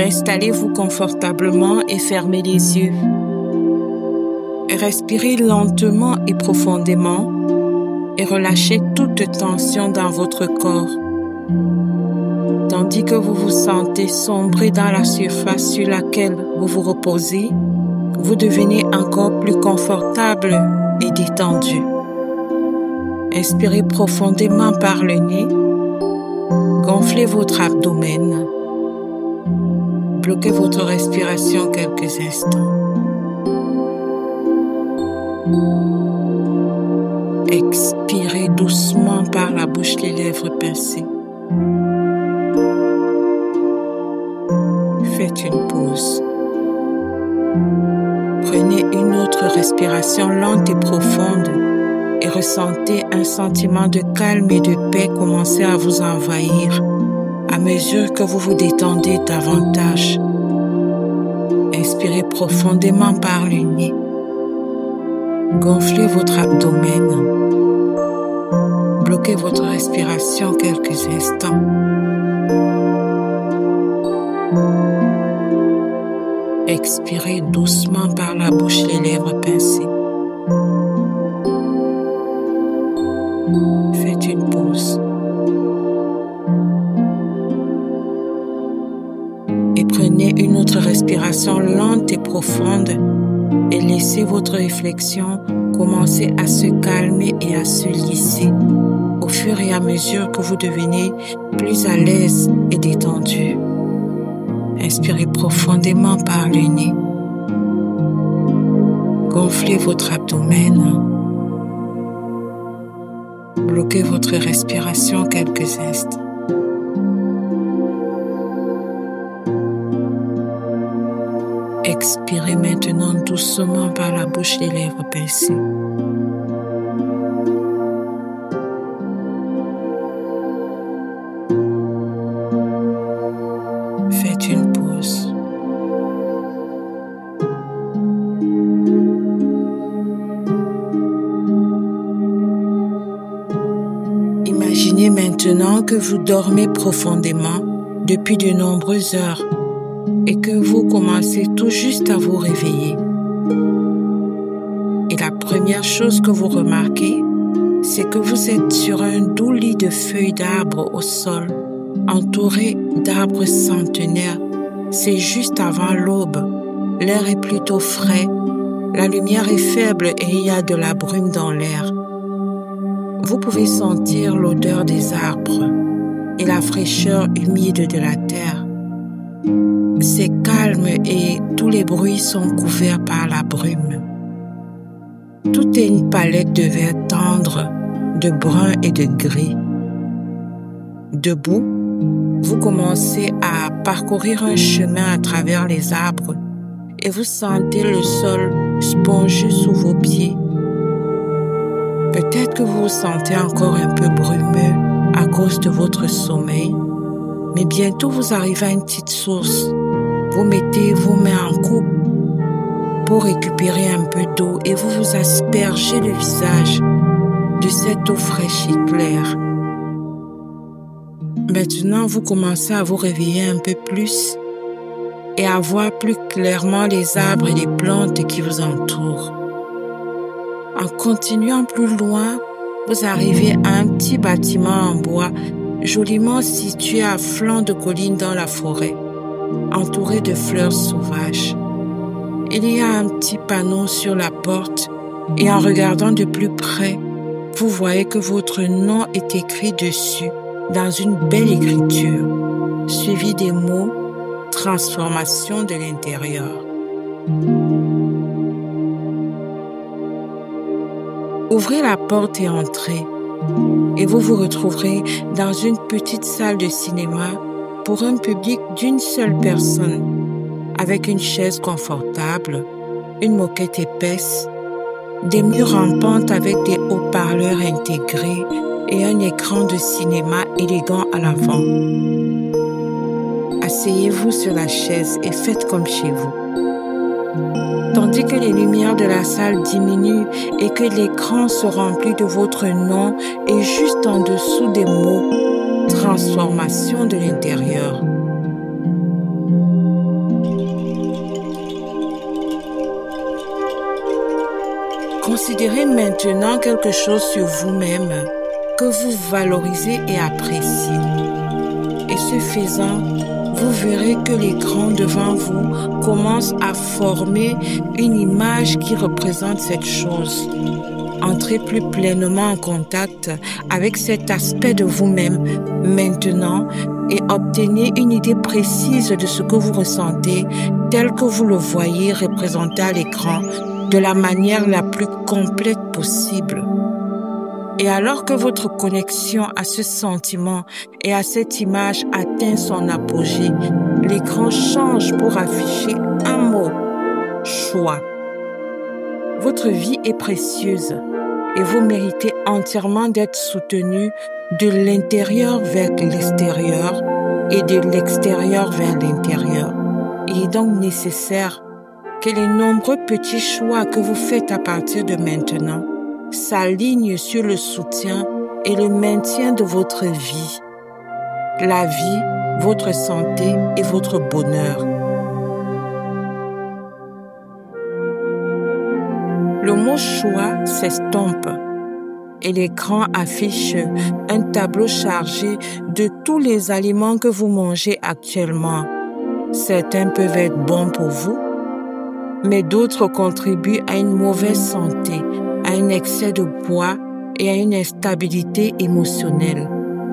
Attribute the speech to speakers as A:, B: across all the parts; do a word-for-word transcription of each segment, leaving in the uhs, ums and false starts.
A: Installez-vous confortablement et fermez les yeux. Respirez lentement et profondément et relâchez toute tension dans votre corps. Tandis que vous vous sentez sombrer dans la surface sur laquelle vous vous reposez, vous devenez encore plus confortable et détendu. Inspirez profondément par le nez. Gonflez votre abdomen. Bloquez votre respiration quelques instants. Expirez doucement par la bouche, les lèvres pincées. Faites une pause. Prenez une autre respiration lente et profonde et ressentez un sentiment de calme et de paix commencer à vous envahir à mesure que vous vous détendez davantage. Inspirez profondément par le nez. Gonflez votre abdomen. Bloquez votre respiration quelques instants. Expirez doucement par la bouche, les lèvres pincées. Faites une pause. Et prenez une autre respiration lente et profonde et laissez votre réflexion commencer à se calmer et à se lisser au fur et à mesure que vous devenez plus à l'aise et détendu. Inspirez profondément par le nez. Gonflez votre abdomen. Bloquez votre respiration quelques instants. Expirez maintenant doucement par la bouche, les lèvres pincées. Faites une pause. Imaginez maintenant que vous dormez profondément depuis de nombreuses heures et que vous commencez tout juste à vous réveiller. Et la première chose que vous remarquez, c'est que vous êtes sur un doux lit de feuilles d'arbres au sol, entouré d'arbres centenaires. C'est juste avant l'aube. L'air est plutôt frais, la lumière est faible et il y a de la brume dans l'air. Vous pouvez sentir l'odeur des arbres et la fraîcheur humide de la terre. C'est calme et tous les bruits sont couverts par la brume. Tout est une palette de vert tendre, de brun et de gris. Debout, vous commencez à parcourir un chemin à travers les arbres et vous sentez le sol spongieux sous vos pieds. Peut-être que vous vous sentez encore un peu brumeux à cause de votre sommeil, mais bientôt vous arrivez à une petite source. Vous mettez vos mains en coupe pour récupérer un peu d'eau et vous vous aspergez le visage de cette eau fraîche et claire. Maintenant, vous commencez à vous réveiller un peu plus et à voir plus clairement les arbres et les plantes qui vous entourent. En continuant plus loin, vous arrivez à un petit bâtiment en bois joliment situé à flanc de colline dans la forêt, entouré de fleurs sauvages. Il y a un petit panneau sur la porte et en regardant de plus près, vous voyez que votre nom est écrit dessus dans une belle écriture, suivi des mots « Transformation de l'intérieur ». Ouvrez la porte et entrez, et vous vous retrouverez dans une petite salle de cinéma pour un public d'une seule personne, avec une chaise confortable, une moquette épaisse, des murs en pente avec des haut-parleurs intégrés et un écran de cinéma élégant à l'avant. Asseyez-vous sur la chaise et faites comme chez vous. Tandis que les lumières de la salle diminuent et que l'écran se remplit de votre nom et juste en dessous des mots « Transformation de l'intérieur ». Considérez maintenant quelque chose sur vous-même que vous valorisez et appréciez. Et ce faisant, vous verrez que l'écran devant vous commence à former une image qui représente cette chose. Entrez plus pleinement en contact avec cet aspect de vous-même maintenant et obtenez une idée précise de ce que vous ressentez tel que vous le voyez représenté à l'écran de la manière la plus complète possible. Et alors que votre connexion à ce sentiment et à cette image atteint son apogée, l'écran change pour afficher un mot, choix. Votre vie est précieuse et vous méritez entièrement d'être soutenu de l'intérieur vers l'extérieur et de l'extérieur vers l'intérieur. Il est donc nécessaire que les nombreux petits choix que vous faites à partir de maintenant s'alignent sur le soutien et le maintien de votre vie, la vie, votre santé et votre bonheur. Le mot choix s'estompe et l'écran affiche un tableau chargé de tous les aliments que vous mangez actuellement. Certains peuvent être bons pour vous, mais d'autres contribuent à une mauvaise santé, à un excès de poids et à une instabilité émotionnelle.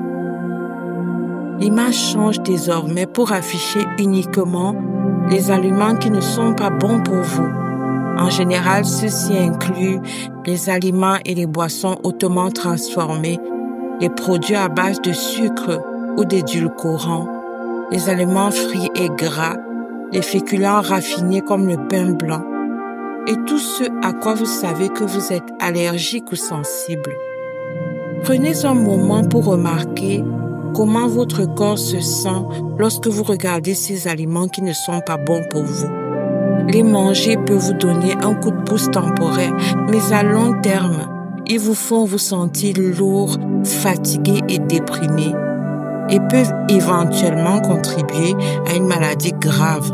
A: L'image change désormais pour afficher uniquement les aliments qui ne sont pas bons pour vous. En général, ceci inclut les aliments et les boissons hautement transformés, les produits à base de sucre ou d'édulcorants, les aliments frits et gras, les féculents raffinés comme le pain blanc, et tout ce à quoi vous savez que vous êtes allergique ou sensible. Prenez un moment pour remarquer comment votre corps se sent lorsque vous regardez ces aliments qui ne sont pas bons pour vous. Les manger peut vous donner un coup de pouce temporaire, mais à long terme, ils vous font vous sentir lourd, fatigué et déprimé et peuvent éventuellement contribuer à une maladie grave.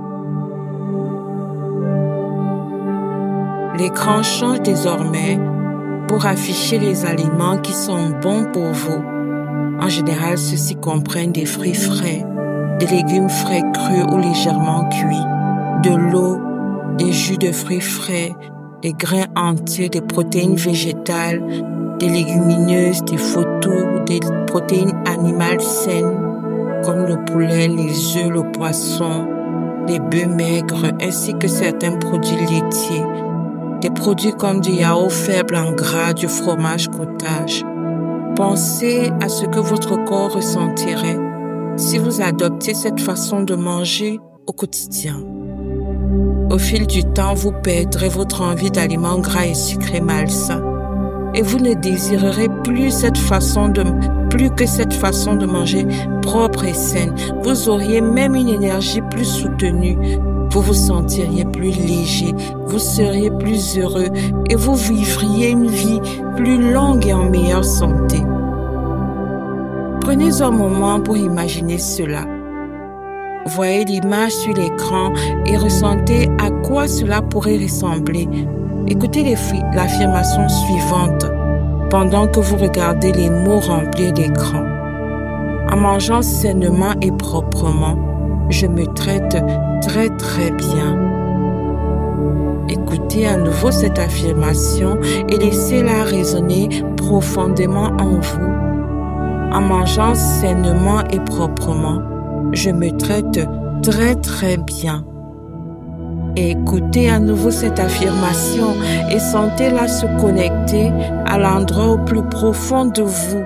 A: L'écran change désormais pour afficher les aliments qui sont bons pour vous. En général, ceux-ci comprennent des fruits frais, des légumes frais crus ou légèrement cuits, de l'eau, des jus de fruits frais, des grains entiers, des protéines végétales, des légumineuses, des photos, des protéines animales saines, comme le poulet, les œufs, le poisson, les bœufs maigres, ainsi que certains produits laitiers, des produits comme du yaourt faible en gras, du fromage cottage. Pensez à ce que votre corps ressentirait si vous adoptez cette façon de manger au quotidien. Au fil du temps, vous perdrez votre envie d'aliments gras et sucrés malsains et vous ne désirerez plus cette façon de, plus que cette façon de manger propre et saine. Vous auriez même une énergie plus soutenue. Vous vous sentiriez plus léger, vous seriez plus heureux et vous vivriez une vie plus longue et en meilleure santé. Prenez un moment pour imaginer cela. Voyez l'image sur l'écran et ressentez à quoi cela pourrait ressembler. Écoutez l'affirmation suivante pendant que vous regardez les mots remplis d'écran. En mangeant sainement et proprement, je me traite très très bien. Écoutez à nouveau cette affirmation et laissez-la résonner profondément en vous. En mangeant sainement et proprement, je me traite très très bien. Et écoutez à nouveau cette affirmation et sentez-la se connecter à l'endroit au plus profond de vous.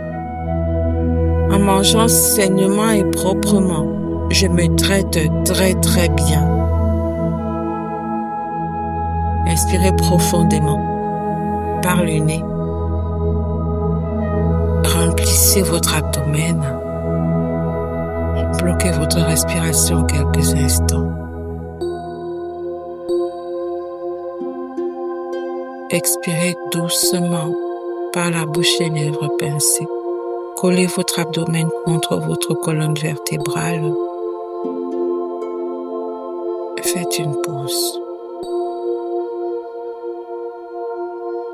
A: En mangeant sainement et proprement, je me traite très très bien. Inspirez profondément par le nez. Remplissez votre abdomen. Bloquez votre respiration quelques instants. Expirez doucement par la bouche et les lèvres pincées. Collez votre abdomen contre votre colonne vertébrale. Faites une pause.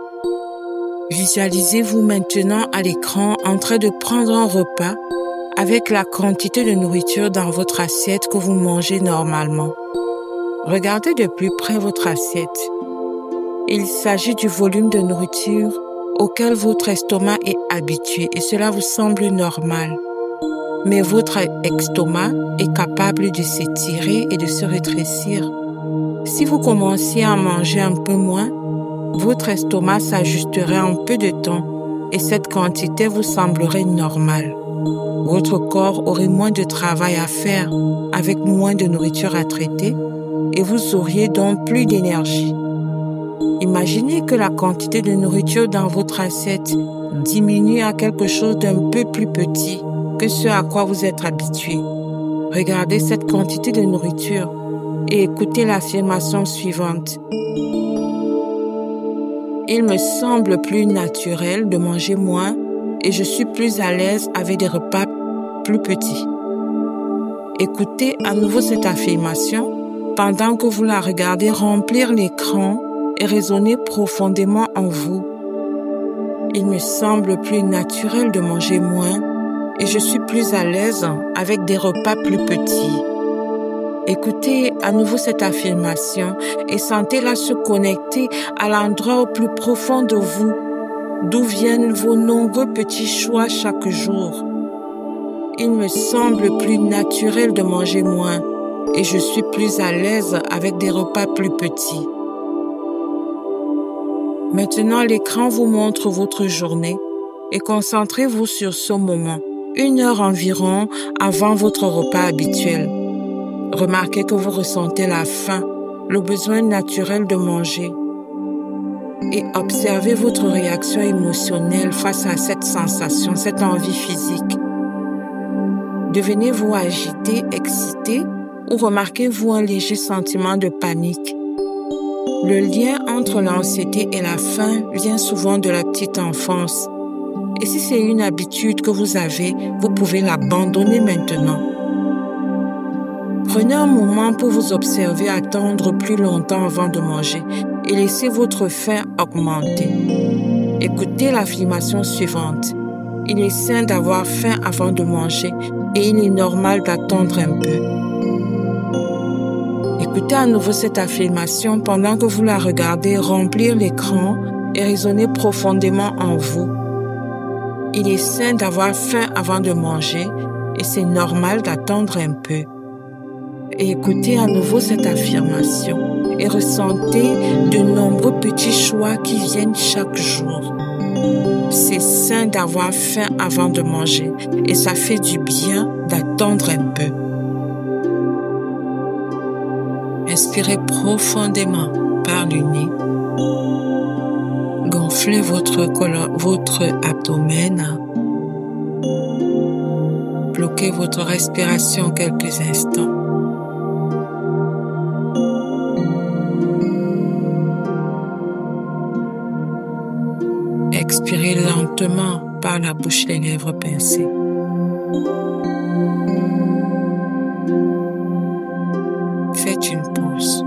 A: Visualisez-vous maintenant à l'écran en train de prendre un repas avec la quantité de nourriture dans votre assiette que vous mangez normalement. Regardez de plus près votre assiette. Il s'agit du volume de nourriture auquel votre estomac est habitué et cela vous semble normal. Mais votre estomac est capable de s'étirer et de se rétrécir. Si vous commenciez à manger un peu moins, votre estomac s'ajusterait en peu de temps et cette quantité vous semblerait normale. Votre corps aurait moins de travail à faire avec moins de nourriture à traiter et vous auriez donc plus d'énergie. Imaginez que la quantité de nourriture dans votre assiette diminue à quelque chose d'un peu plus petit que ce à quoi vous êtes habitué. Regardez cette quantité de nourriture et écoutez l'affirmation suivante. Il me semble plus naturel de manger moins et je suis plus à l'aise avec des repas plus petits. Écoutez à nouveau cette affirmation pendant que vous la regardez remplir l'écran et résonner profondément en vous. Il me semble plus naturel de manger moins et je suis plus à l'aise avec des repas plus petits. Écoutez à nouveau cette affirmation et sentez-la se connecter à l'endroit au plus profond de vous, d'où viennent vos nombreux petits choix chaque jour. Il me semble plus naturel de manger moins et je suis plus à l'aise avec des repas plus petits. Maintenant, l'écran vous montre votre journée et concentrez-vous sur ce moment, une heure environ avant votre repas habituel. Remarquez que vous ressentez la faim, le besoin naturel de manger et observez votre réaction émotionnelle face à cette sensation, cette envie physique. Devenez-vous agité, excité ou remarquez-vous un léger sentiment de panique? Le lien entre l'anxiété et la faim vient souvent de la petite enfance. Et si c'est une habitude que vous avez, vous pouvez l'abandonner maintenant. Prenez un moment pour vous observer attendre plus longtemps avant de manger et laissez votre faim augmenter. Écoutez l'affirmation suivante. Il est sain d'avoir faim avant de manger et il est normal d'attendre un peu. Écoutez à nouveau cette affirmation pendant que vous la regardez remplir l'écran et résonner profondément en vous. Il est sain d'avoir faim avant de manger et c'est normal d'attendre un peu. Et écoutez à nouveau cette affirmation et ressentez de nombreux petits choix qui viennent chaque jour. C'est sain d'avoir faim avant de manger et ça fait du bien d'attendre un peu. Inspirez profondément par le nez. Gonflez votre, colo- votre abdomen. Bloquez votre respiration quelques instants. Expirez lentement par la bouche, les lèvres pincées. Faites une pause.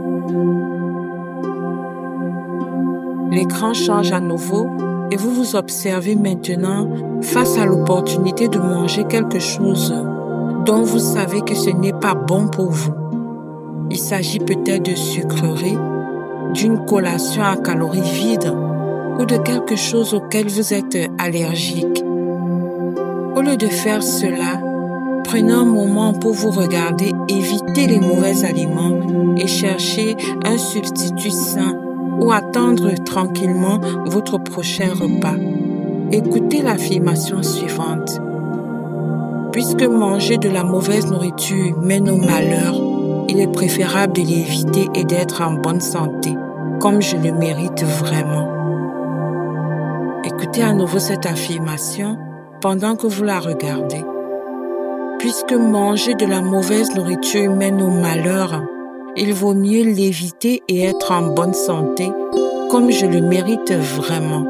A: L'écran change à nouveau et vous vous observez maintenant face à l'opportunité de manger quelque chose dont vous savez que ce n'est pas bon pour vous. Il s'agit peut-être de sucreries, d'une collation à calories vides ou de quelque chose auquel vous êtes allergique. Au lieu de faire cela, prenez un moment pour vous regarder, éviter les mauvais aliments et chercher un substitut sain ou attendre tranquillement votre prochain repas. Écoutez l'affirmation suivante. Puisque manger de la mauvaise nourriture mène au malheur, il est préférable de l'éviter et d'être en bonne santé, comme je le mérite vraiment. Écoutez à nouveau cette affirmation pendant que vous la regardez. Puisque manger de la mauvaise nourriture mène au malheur, il vaut mieux l'éviter et être en bonne santé, comme je le mérite vraiment.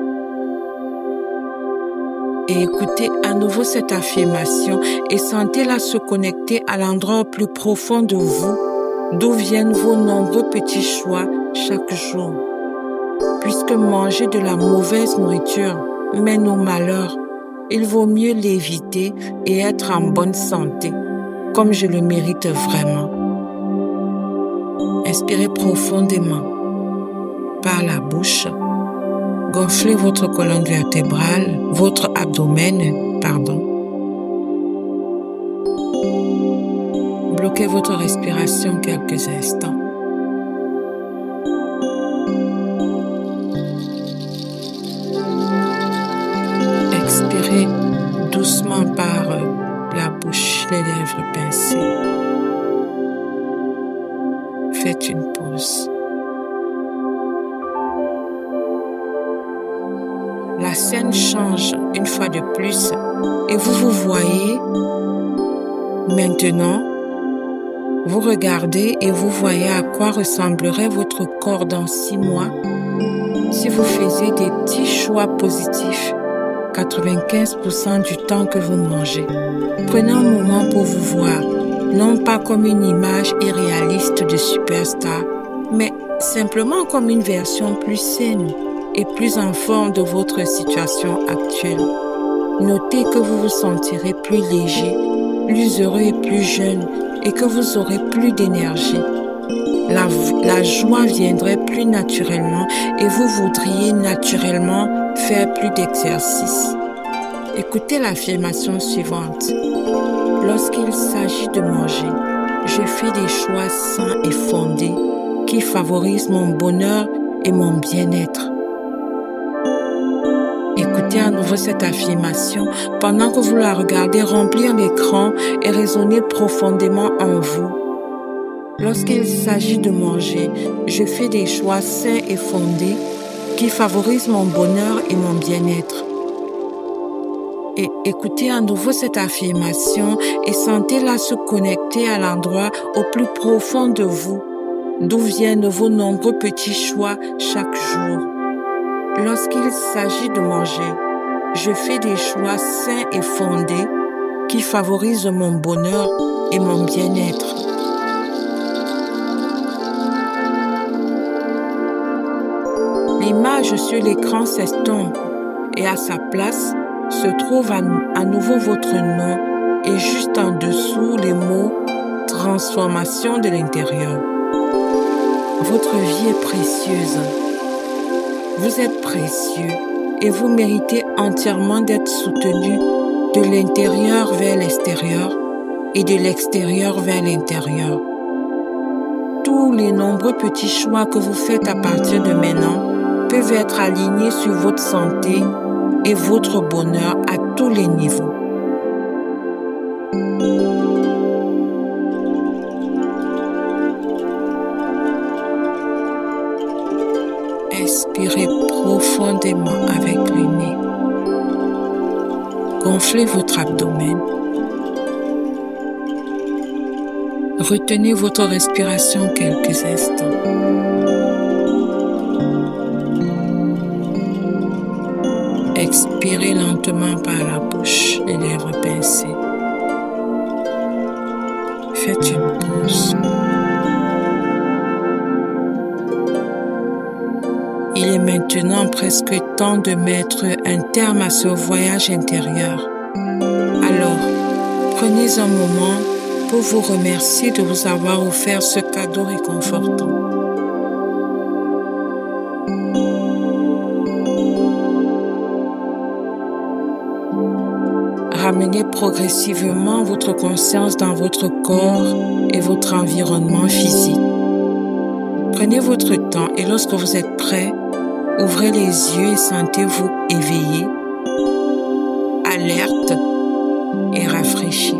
A: Et écoutez à nouveau cette affirmation et sentez-la se connecter à l'endroit le plus profond de vous, d'où viennent vos nombreux petits choix chaque jour. Puisque manger de la mauvaise nourriture mène au malheur, il vaut mieux l'éviter et être en bonne santé, comme je le mérite vraiment. Inspirez profondément par la bouche. Gonflez votre colonne vertébrale, votre abdomen, pardon. Bloquez votre respiration quelques instants. Expirez doucement par la bouche, les lèvres pincées. Faites une pause. La scène change une fois de plus et vous vous voyez maintenant. Vous regardez et vous voyez à quoi ressemblerait votre corps dans six mois si vous faisiez des petits choix positifs quatre-vingt-quinze pour cent du temps que vous mangez. Prenez un moment pour vous voir, non pas comme une image irréaliste de superstar, mais simplement comme une version plus saine et plus en forme de votre situation actuelle. Notez que vous vous sentirez plus léger, plus heureux et plus jeune et que vous aurez plus d'énergie. La, la joie viendrait plus naturellement et vous voudriez naturellement faire plus d'exercice. Écoutez l'affirmation suivante. Lorsqu'il s'agit de manger, je fais des choix sains et fondés qui favorisent mon bonheur et mon bien-être. Écoutez à nouveau cette affirmation pendant que vous la regardez remplir l'écran et résonner profondément en vous. Lorsqu'il s'agit de manger, je fais des choix sains et fondés qui favorisent mon bonheur et mon bien-être. Et écoutez à nouveau cette affirmation et sentez-la se connecter à l'endroit au plus profond de vous, d'où viennent vos nombreux petits choix chaque jour. Lorsqu'il s'agit de manger, je fais des choix sains et fondés qui favorisent mon bonheur et mon bien-être. L'image sur l'écran s'estompe et à sa place se trouve à, à nouveau votre nom et juste en dessous les mots « transformation de l'intérieur ». Votre vie est précieuse. Vous êtes précieux et vous méritez entièrement d'être soutenu de l'intérieur vers l'extérieur et de l'extérieur vers l'intérieur. Tous les nombreux petits choix que vous faites à partir de maintenant peuvent être alignés sur votre santé et votre bonheur à tous les niveaux. Inspirez profondément avec le nez. Gonflez votre abdomen. Retenez votre respiration quelques instants. Expirez lentement par la bouche, les lèvres pincées. Faites une pause. Il est maintenant presque temps de mettre un terme à ce voyage intérieur. Alors, prenez un moment pour vous remercier de vous avoir offert ce cadeau réconfortant. Ramenez progressivement votre conscience dans votre corps et votre environnement physique. Prenez votre temps et lorsque vous êtes prêt, ouvrez les yeux et sentez-vous éveillé, alerte et rafraîchi.